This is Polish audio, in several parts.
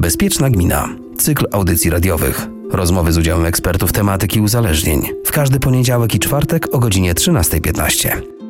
Bezpieczna gmina. Cykl audycji radiowych. Rozmowy z udziałem ekspertów tematyki uzależnień. W każdy poniedziałek i czwartek o godzinie 13:15.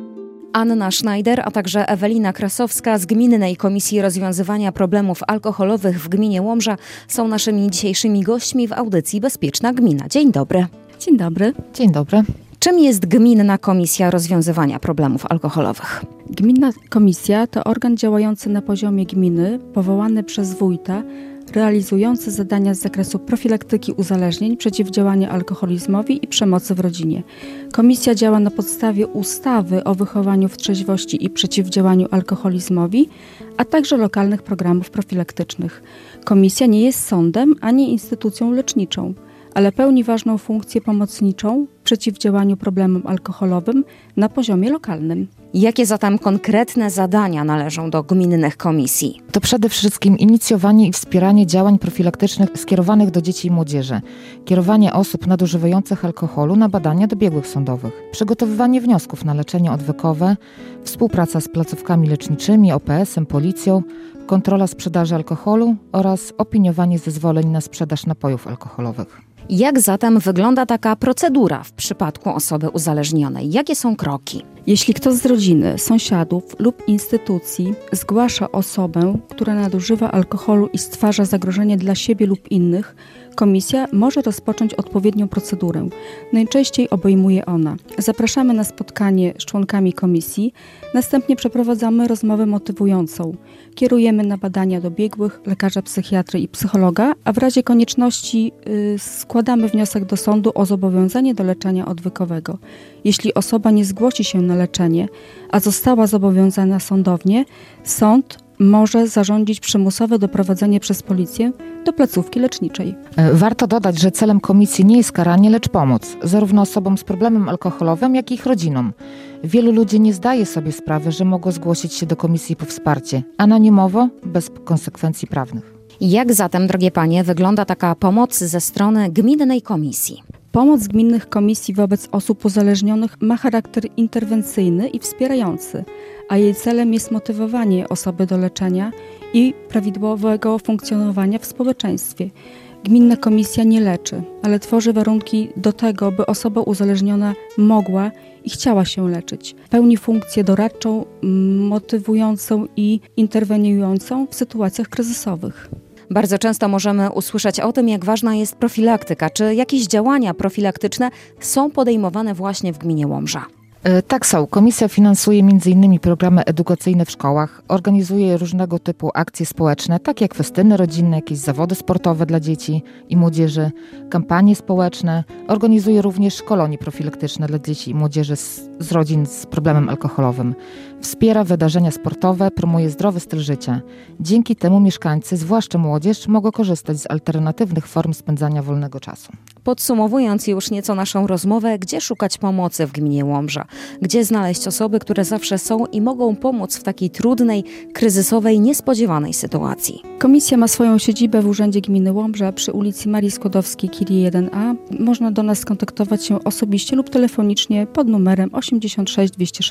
Anna Schneider, a także Ewelina Krasowska z Gminnej Komisji Rozwiązywania Problemów Alkoholowych w gminie Łomża są naszymi dzisiejszymi gośćmi w audycji Bezpieczna Gmina. Dzień dobry. Dzień dobry. Dzień dobry. Czym jest Gminna Komisja Rozwiązywania Problemów Alkoholowych? Gminna komisja to organ działający na poziomie gminy, powołany przez wójta, realizujący zadania z zakresu profilaktyki uzależnień, przeciwdziałania alkoholizmowi i przemocy w rodzinie. Komisja działa na podstawie ustawy o wychowaniu w trzeźwości i przeciwdziałaniu alkoholizmowi, a także lokalnych programów profilaktycznych. Komisja nie jest sądem ani instytucją leczniczą, ale pełni ważną funkcję pomocniczą w przeciwdziałaniu problemom alkoholowym na poziomie lokalnym. Jakie zatem konkretne zadania należą do gminnych komisji? To przede wszystkim inicjowanie i wspieranie działań profilaktycznych skierowanych do dzieci i młodzieży, kierowanie osób nadużywających alkoholu na badania do biegłych sądowych, przygotowywanie wniosków na leczenie odwykowe, współpraca z placówkami leczniczymi, OPS-em, policją, kontrola sprzedaży alkoholu oraz opiniowanie zezwoleń na sprzedaż napojów alkoholowych. Jak zatem wygląda taka procedura w przypadku osoby uzależnionej? Jakie są kroki? Jeśli ktoś z rodziny, sąsiadów lub instytucji zgłasza osobę, która nadużywa alkoholu i stwarza zagrożenie dla siebie lub innych, komisja może rozpocząć odpowiednią procedurę. Najczęściej obejmuje ona: zapraszamy na spotkanie z członkami komisji, następnie przeprowadzamy rozmowę motywującą. Kierujemy na badania do biegłych, lekarza psychiatry i psychologa, a w razie konieczności składamy wniosek do sądu o zobowiązanie do leczenia odwykowego. Jeśli osoba nie zgłosi się na leczenie, a została zobowiązana sądownie, sąd może zarządzić przymusowe doprowadzenie przez policję do placówki leczniczej. Warto dodać, że celem komisji nie jest karanie, lecz pomoc, zarówno osobom z problemem alkoholowym, jak i ich rodzinom. Wielu ludzi nie zdaje sobie sprawy, że mogą zgłosić się do komisji po wsparcie, anonimowo, bez konsekwencji prawnych. Jak zatem, drogie panie, wygląda taka pomoc ze strony gminnej komisji? Pomoc gminnych komisji wobec osób uzależnionych ma charakter interwencyjny i wspierający, a jej celem jest motywowanie osoby do leczenia i prawidłowego funkcjonowania w społeczeństwie. Gminna komisja nie leczy, ale tworzy warunki do tego, by osoba uzależniona mogła i chciała się leczyć. Pełni funkcję doradczą, motywującą i interweniującą w sytuacjach kryzysowych. Bardzo często możemy usłyszeć o tym, jak ważna jest profilaktyka. Czy jakieś działania profilaktyczne są podejmowane właśnie w gminie Łomża? Tak są. Komisja finansuje m.in. programy edukacyjne w szkołach, organizuje różnego typu akcje społeczne, takie jak festyny rodzinne, jakieś zawody sportowe dla dzieci i młodzieży, kampanie społeczne, organizuje również szkolenie profilaktyczne dla dzieci i młodzieży z rodzin z problemem alkoholowym. Wspiera wydarzenia sportowe, promuje zdrowy styl życia. Dzięki temu mieszkańcy, zwłaszcza młodzież, mogą korzystać z alternatywnych form spędzania wolnego czasu. Podsumowując już nieco naszą rozmowę, gdzie szukać pomocy w gminie Łomża? Gdzie znaleźć osoby, które zawsze są i mogą pomóc w takiej trudnej, kryzysowej, niespodziewanej sytuacji? Komisja ma swoją siedzibę w Urzędzie Gminy Łomża przy ulicy Marii Skłodowskiej, Kili 1A. Można do nas skontaktować się osobiście lub telefonicznie pod numerem 86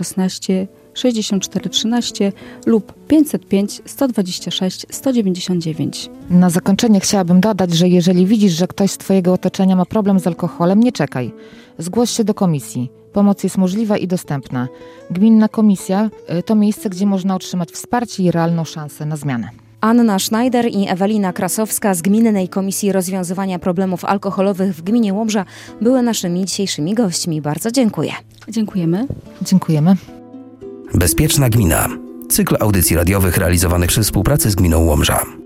216 64 13 lub 505 126 199. Na zakończenie chciałabym dodać, że jeżeli widzisz, że ktoś z twojego otoczenia ma problem z alkoholem, nie czekaj. Zgłoś się do komisji. Pomoc jest możliwa i dostępna. Gminna komisja to miejsce, gdzie można otrzymać wsparcie i realną szansę na zmianę. Anna Schneider i Ewelina Krasowska z Gminnej Komisji Rozwiązywania Problemów Alkoholowych w gminie Łomża były naszymi dzisiejszymi gośćmi. Bardzo dziękuję. Dziękujemy. Dziękujemy. Bezpieczna gmina. Cykl audycji radiowych realizowany przy współpracy z gminą Łomża.